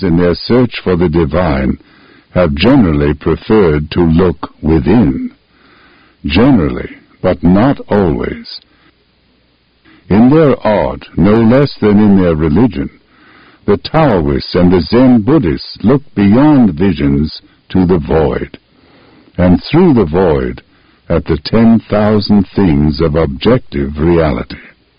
in their search for the divine, have generally preferred to look within. Generally, but not always. In their art, no less than in their religion, the Taoists and the Zen Buddhists look beyond visions to the void, and through the void at the 10,000 things of objective reality.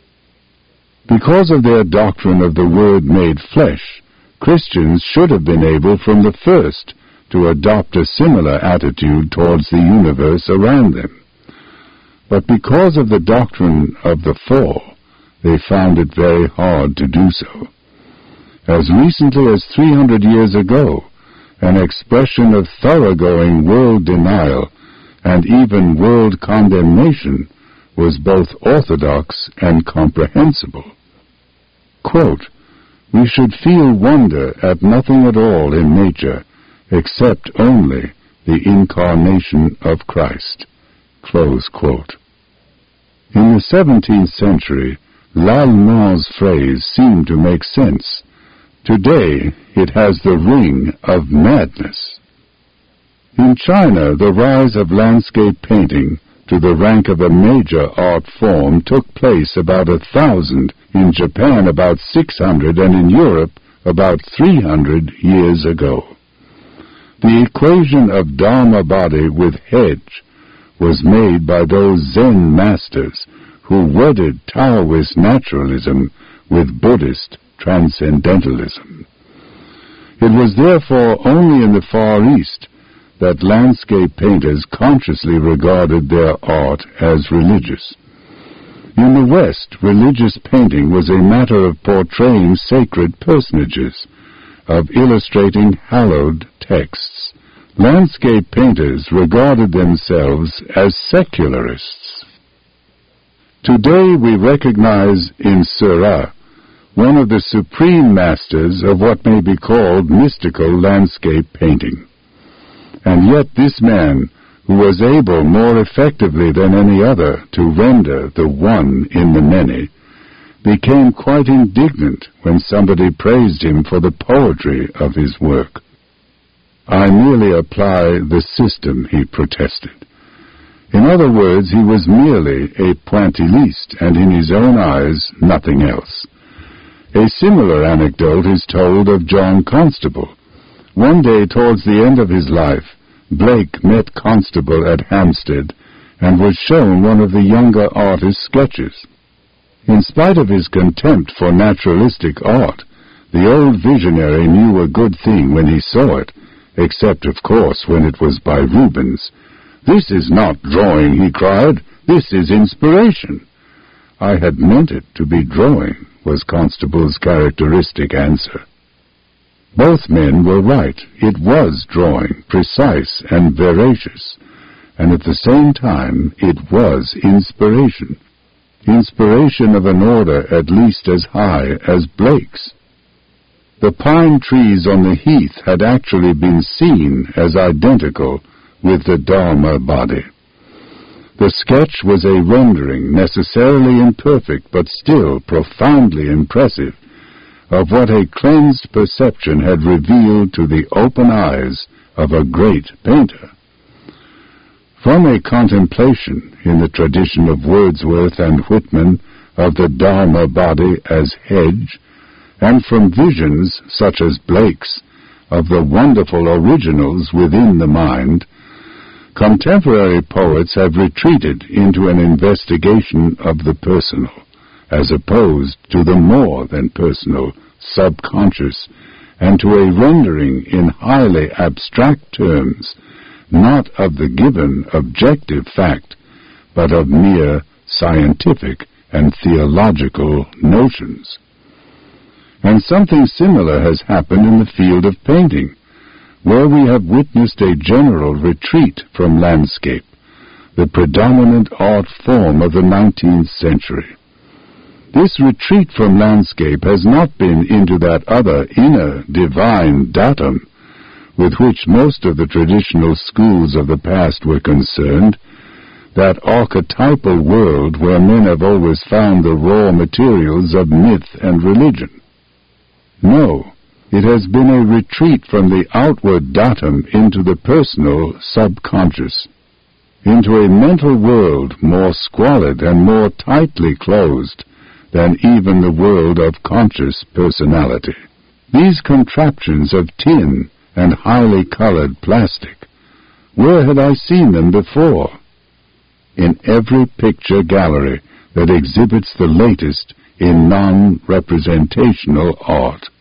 Because of their doctrine of the Word made flesh, Christians should have been able from the first to adopt a similar attitude towards the universe around them. But because of the doctrine of the fall, they found it very hard to do so. As recently as 300 years ago, an expression of thoroughgoing world denial and even world condemnation was both orthodox and comprehensible. Quote, "We should feel wonder at nothing at all in nature except only the incarnation of Christ." Close quote. In the 17th century, Lallemans's phrase seemed to make sense. Today, it has the ring of madness. In China, the rise of landscape painting to the rank of a major art form took place about 1,000, in Japan about 600, and in Europe about 300 years ago. The equation of Dharma body with hedge was made by those Zen masters who wedded Taoist naturalism with Buddhist transcendentalism. It was therefore only in the Far East that landscape painters consciously regarded their art as religious. In the West, religious painting was a matter of portraying sacred personages, of illustrating hallowed texts. Landscape painters regarded themselves as secularists. Today we recognize in Seurat one of the supreme masters of what may be called mystical landscape painting. And yet this man, who was able more effectively than any other to render the one in the many, became quite indignant when somebody praised him for the poetry of his work. "I merely apply the system," he protested. In other words, he was merely a pointilliste, and in his own eyes, nothing else. A similar anecdote is told of John Constable. One day towards the end of his life, Blake met Constable at Hampstead and was shown one of the younger artist's sketches. In spite of his contempt for naturalistic art, the old visionary knew a good thing when he saw it, except, of course, when it was by Rubens. "This is not drawing," he cried. "This is inspiration." "I had meant it to be drawing," was Constable's characteristic answer. Both men were right. It was drawing, precise and veracious, and at the same time it was inspiration. Inspiration of an order at least as high as Blake's. The pine trees on the heath had actually been seen as identical with the Dharma body. The sketch was a rendering, necessarily imperfect but still profoundly impressive, of what a cleansed perception had revealed to the open eyes of a great painter. From a contemplation, in the tradition of Wordsworth and Whitman, of the Dharma body as hedge, and from visions, such as Blake's, of the wonderful originals within the mind, contemporary poets have retreated into an investigation of the personal, as opposed to the more than personal, subconscious, and to a rendering in highly abstract terms, not of the given objective fact, but of mere scientific and theological notions. And something similar has happened in the field of painting, where we have witnessed a general retreat from landscape, the predominant art form of the 19th century. This retreat from landscape has not been into that other inner divine datum with which most of the traditional schools of the past were concerned, that archetypal world where men have always found the raw materials of myth and religion. No, It has been a retreat from the outward datum into the personal subconscious, into a mental world more squalid and more tightly closed than even the world of conscious personality. These contraptions of tin and highly colored plastic, where had I seen them before? In every picture gallery that exhibits the latest in non-representational art.